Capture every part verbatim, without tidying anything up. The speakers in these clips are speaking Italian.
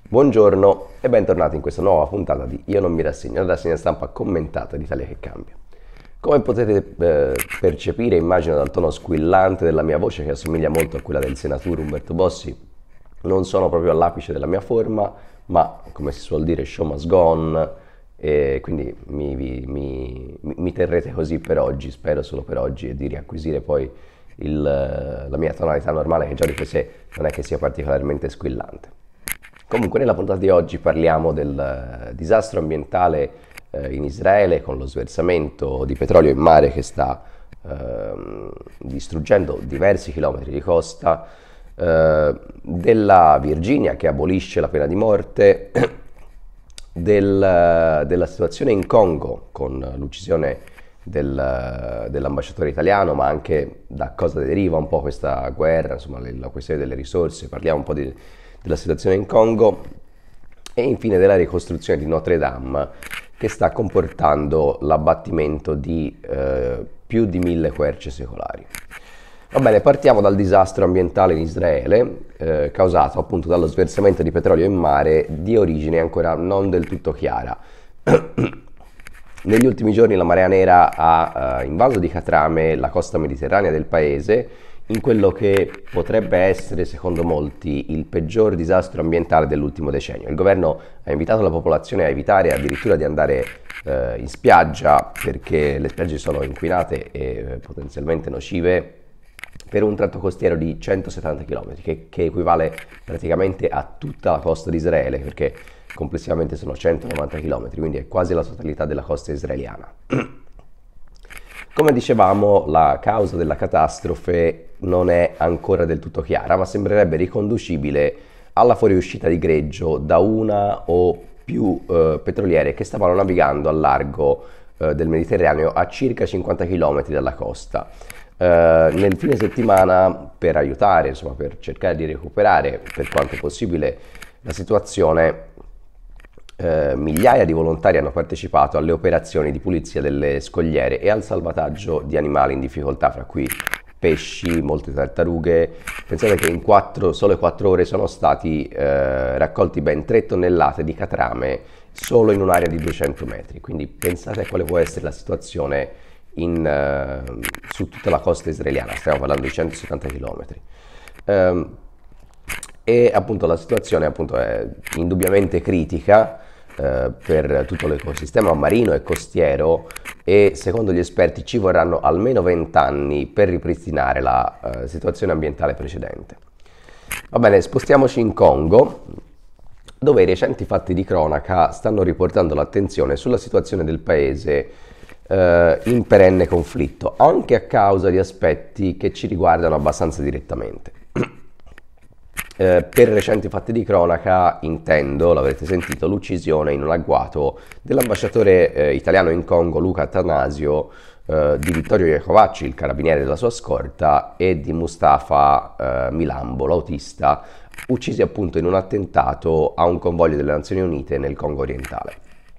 Buongiorno e bentornati in questa nuova puntata di Io non mi rassegno, la rassegna stampa commentata di Italia che cambia. Come potete eh, percepire, immagino dal tono squillante della mia voce che assomiglia molto a quella del senatore Umberto Bossi, non sono proprio all'apice della mia forma, ma come si suol dire, show must go on, e quindi mi, mi- mi- mi terrete così per oggi, spero solo per oggi, e di riacquisire poi il, la mia tonalità normale, che già di per sé non è che sia particolarmente squillante. Comunque nella puntata di oggi parliamo del eh, disastro ambientale eh, in Israele con lo sversamento di petrolio in mare che sta ehm, distruggendo diversi chilometri di costa, eh, della Virginia che abolisce la pena di morte, del- della situazione in Congo con l'uccisione del- dell'ambasciatore italiano, ma anche da cosa deriva un po' questa guerra, insomma le- la questione delle risorse, parliamo un po' di- della situazione in Congo e infine della ricostruzione di Notre Dame che sta comportando l'abbattimento di eh, più di mille querce secolari. Va bene, partiamo dal disastro ambientale in Israele, eh, causato appunto dallo sversamento di petrolio in mare di origine ancora non del tutto chiara. Negli ultimi giorni la marea nera ha eh, invaso di catrame la costa mediterranea del paese in quello che potrebbe essere, secondo molti, il peggior disastro ambientale dell'ultimo decennio. Il governo ha invitato la popolazione a evitare addirittura di andare eh, in spiaggia perché le spiagge sono inquinate e eh, potenzialmente nocive per un tratto costiero di centosettanta chilometri, che, che equivale praticamente a tutta la costa di Israele, perché complessivamente sono centonovanta chilometri, quindi è quasi la totalità della costa israeliana. Come dicevamo, la causa della catastrofe non è ancora del tutto chiara, ma sembrerebbe riconducibile alla fuoriuscita di greggio da una o più eh, petroliere che stavano navigando al largo eh, del Mediterraneo a circa cinquanta chilometri dalla costa. Eh, nel fine settimana, per aiutare, insomma, per cercare di recuperare per quanto possibile la situazione, eh, migliaia di volontari hanno partecipato alle operazioni di pulizia delle scogliere e al salvataggio di animali in difficoltà, fra cui pesci, molte tartarughe. Pensate che in quattro, sole quattro ore sono stati eh, raccolti ben tre tonnellate di catrame solo in un'area di duecento metri, quindi pensate a quale può essere la situazione in, eh, su tutta la costa israeliana, stiamo parlando di centosettanta chilometri. Um, e appunto la situazione appunto è indubbiamente critica eh, per tutto l'ecosistema marino e costiero e secondo gli esperti ci vorranno almeno venti anni per ripristinare la eh, situazione ambientale precedente. Va bene, spostiamoci in Congo, dove i recenti fatti di cronaca stanno riportando l'attenzione sulla situazione del paese eh, in perenne conflitto, anche a causa di aspetti che ci riguardano abbastanza direttamente. Eh, per recenti fatti di cronaca intendo, l'avrete sentito, l'uccisione in un agguato dell'ambasciatore eh, italiano in Congo Luca Attanasio, eh, di Vittorio Iacovacci, il carabiniere della sua scorta, e di Mustafa eh, Milambo, l'autista, uccisi appunto in un attentato a un convoglio delle Nazioni Unite nel Congo orientale.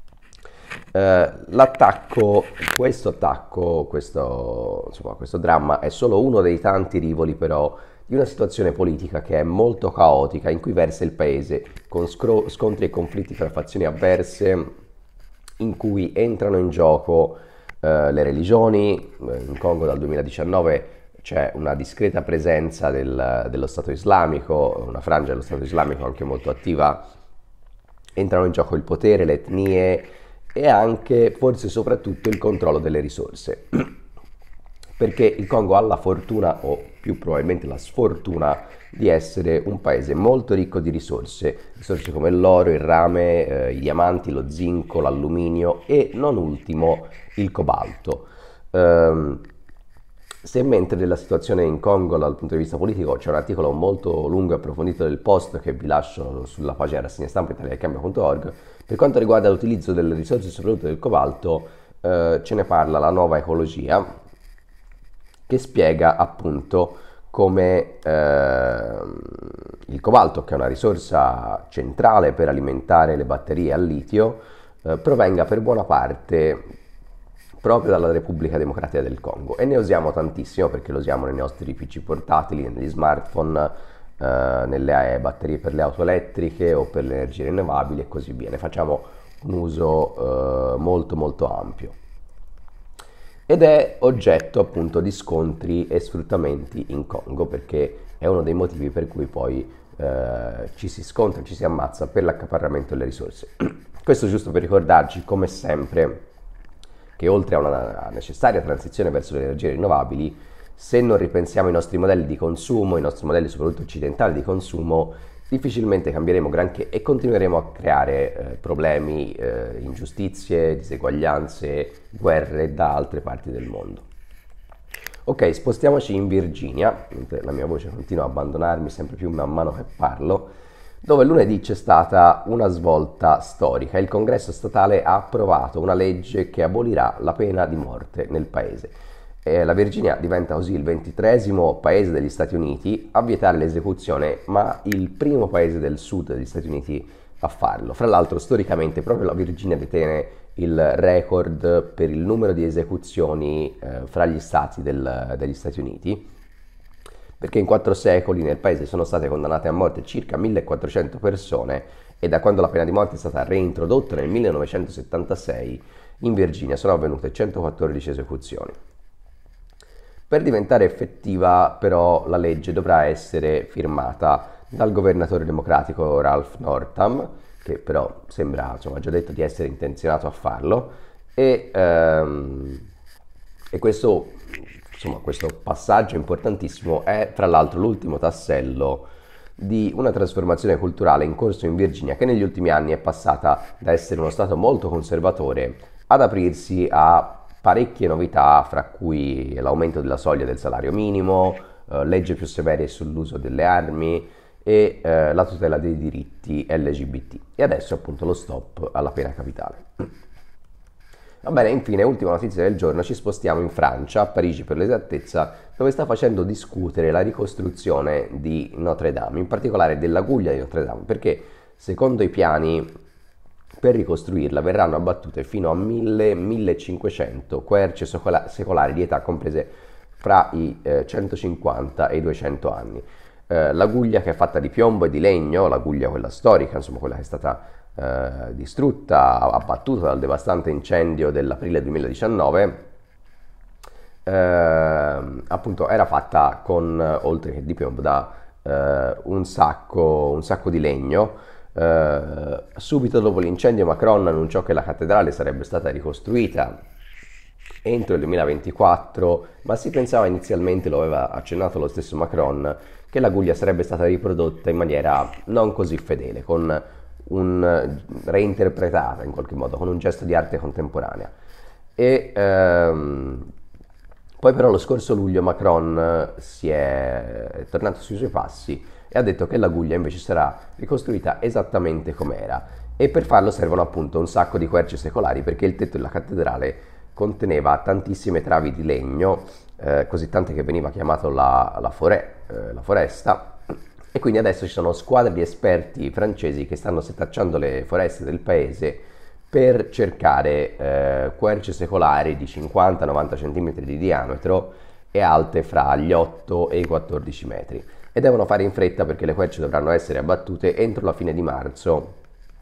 Eh, l'attacco, questo attacco, questo, insomma, questo dramma è solo uno dei tanti rivoli però di una situazione politica che è molto caotica, in cui versa il paese, con scro- scontri e conflitti tra fazioni avverse, in cui entrano in gioco eh, le religioni. In Congo dal duemiladiciannove c'è una discreta presenza del- dello Stato islamico, una frangia dello Stato islamico anche molto attiva. Entrano in gioco il potere, le etnie e anche, forse soprattutto, il controllo delle risorse. Perché il Congo ha la fortuna, o più probabilmente la sfortuna, di essere un paese molto ricco di risorse, risorse come l'oro, il rame, eh, i diamanti, lo zinco, l'alluminio e non ultimo il cobalto. Ehm, se mentre della situazione in Congo dal punto di vista politico c'è un articolo molto lungo e approfondito del Post che vi lascio sulla pagina rassegna stampa italiacambia punto org, per quanto riguarda l'utilizzo delle risorse, soprattutto del cobalto, eh, ce ne parla La Nuova Ecologia, che spiega appunto come eh, il cobalto, che è una risorsa centrale per alimentare le batterie al litio, eh, provenga per buona parte proprio dalla Repubblica Democratica del Congo, e ne usiamo tantissimo perché lo usiamo nei nostri P C portatili, negli smartphone, eh, nelle batterie per le auto elettriche o per le energie rinnovabili e così via. Ne facciamo un uso eh, molto molto ampio. Ed è oggetto appunto di scontri e sfruttamenti in Congo, perché è uno dei motivi per cui poi eh, ci si scontra, ci si ammazza per l'accaparramento delle risorse. Questo giusto per ricordarci, come sempre, che oltre a una necessaria transizione verso le energie rinnovabili, se non ripensiamo i nostri modelli di consumo, i nostri modelli soprattutto occidentali di consumo, difficilmente cambieremo granché e continueremo a creare eh, problemi, eh, ingiustizie, diseguaglianze, guerre da altre parti del mondo. Ok, spostiamoci in Virginia, mentre la mia voce continua a abbandonarmi sempre più man mano che parlo, dove lunedì c'è stata una svolta storica. Il Congresso statale ha approvato una legge che abolirà la pena di morte nel paese. E la Virginia diventa così il ventitreesimo paese degli Stati Uniti a vietare l'esecuzione, ma il primo paese del sud degli Stati Uniti a farlo. Fra l'altro, storicamente, proprio la Virginia detiene il record per il numero di esecuzioni eh, fra gli stati del, degli Stati Uniti, perché in quattro secoli nel paese sono state condannate a morte circa millequattrocento persone e da quando la pena di morte è stata reintrodotta nel millenovecentosettantasei in Virginia sono avvenute centoquattordici esecuzioni. Per diventare effettiva però la legge dovrà essere firmata dal governatore democratico Ralph Northam, che però sembra, insomma, già detto di essere intenzionato a farlo, e, ehm, e questo, insomma, questo passaggio importantissimo è tra l'altro l'ultimo tassello di una trasformazione culturale in corso in Virginia, che negli ultimi anni è passata da essere uno stato molto conservatore ad aprirsi a parecchie novità, fra cui l'aumento della soglia del salario minimo, eh, leggi più severe sull'uso delle armi e eh, la tutela dei diritti L G B T. E adesso appunto lo stop alla pena capitale. Va bene, infine, ultima notizia del giorno, ci spostiamo in Francia, a Parigi per l'esattezza, dove sta facendo discutere la ricostruzione di Notre Dame, in particolare della guglia di Notre Dame, perché secondo i piani per ricostruirla verranno abbattute fino a mille millecinquecento querce secolari di età comprese fra i eh, centocinquanta e i duecento anni. Eh, la guglia, che è fatta di piombo e di legno, la guglia quella storica, insomma quella che è stata eh, distrutta, abbattuta dal devastante incendio dell'aprile duemiladiciannove, eh, appunto era fatta con, oltre che di piombo, da eh, un sacco, un sacco di legno. Uh, subito dopo l'incendio Macron annunciò che la cattedrale sarebbe stata ricostruita entro il duemilaventiquattro, ma si pensava inizialmente, lo aveva accennato lo stesso Macron, che la guglia sarebbe stata riprodotta in maniera non così fedele, con un reinterpretata in qualche modo, con un gesto di arte contemporanea. E ehm, poi però lo scorso luglio Macron si è tornato sui suoi passi e ha detto che la guglia invece sarà ricostruita esattamente com'era, e per farlo servono appunto un sacco di querce secolari, perché il tetto della cattedrale conteneva tantissime travi di legno, eh, così tante che veniva chiamato la, la, forêt, eh, la foresta, e quindi adesso ci sono squadre di esperti francesi che stanno setacciando le foreste del paese per cercare eh, querce secolari di cinquanta novanta centimetri di diametro e alte fra gli otto e i quattordici metri. E devono fare in fretta perché le querce dovranno essere abbattute entro la fine di marzo,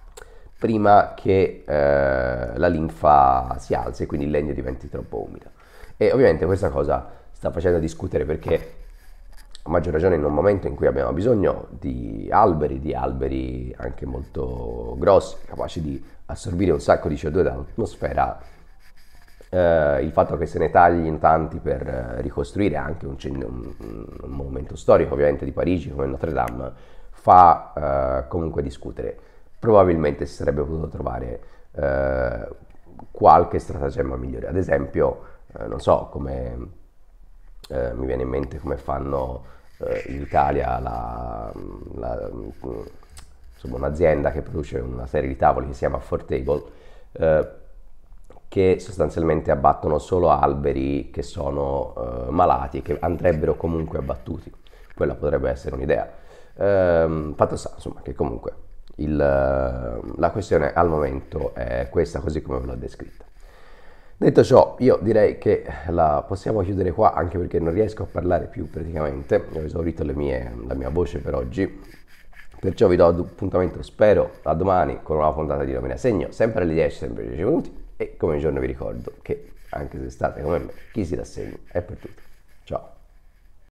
prima che eh, la linfa si alzi e quindi il legno diventi troppo umido. E ovviamente questa cosa sta facendo discutere, perché a maggior ragione in un momento in cui abbiamo bisogno di alberi, di alberi anche molto grossi, capaci di assorbire un sacco di C O due dall'atmosfera, eh, il fatto che se ne taglino tanti per eh, ricostruire anche un, un, un monumento storico ovviamente di Parigi come Notre Dame fa eh, comunque discutere. Probabilmente si sarebbe potuto trovare eh, qualche stratagemma migliore, ad esempio eh, non so, come eh, mi viene in mente come fanno eh, in Italia la, la, insomma, un'azienda che produce una serie di tavoli che si chiama Affordable, eh, che sostanzialmente abbattono solo alberi che sono eh, malati e che andrebbero comunque abbattuti. Quella potrebbe essere un'idea. Eh, fatto sta, insomma, che comunque il, la questione al momento è questa, così come ve l'ho descritta. Detto ciò, io direi che la possiamo chiudere qua, anche perché non riesco a parlare più praticamente, ho esaurito le mie- la mia voce per oggi. Perciò vi do appuntamento, spero, a domani con una nuova puntata di Nomina Segno, sempre alle dieci, sempre dieci minuti. E come giorno vi ricordo che, anche se state come me, chi si rassegna è per tutti. Ciao.